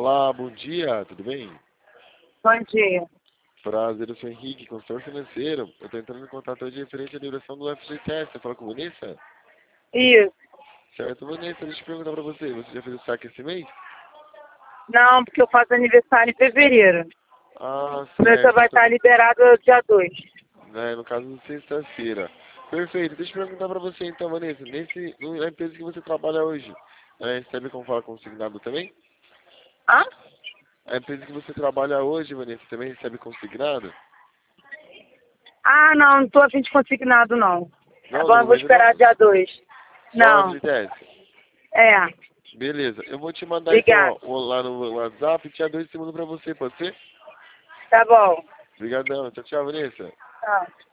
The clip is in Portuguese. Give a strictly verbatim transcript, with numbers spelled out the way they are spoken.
Olá, bom dia, tudo bem? Bom dia. Prazer, eu sou Henrique, consultor financeiro. Eu estou entrando em contato hoje referente à liberação do F G T S. Você fala com a Vanessa? Isso. Certo, Vanessa, deixa eu perguntar pra você. Você já fez o saque esse mês? Não, porque eu faço aniversário em fevereiro. Ah, O meu só certo. vai estar Então, liberado dia dois. né, no caso, sexta-feira. Perfeito. Deixa eu perguntar pra você então, Vanessa. Nesse, na empresa que você trabalha hoje, ela recebe como fala consignado também? Hã? A empresa que você trabalha hoje, Vanessa, também recebe consignado? Ah, não, não tô a fim de consignado, não. Não, no Agora eu vou momento esperar não. dia dois. Só Não. F G T S. É. Beleza. Eu vou te mandar então Obrigada. ó, lá no WhatsApp e dia dois eu mando pra você, pode ser? Tá bom. Obrigadão. Tchau, tchau, Vanessa. Tchau.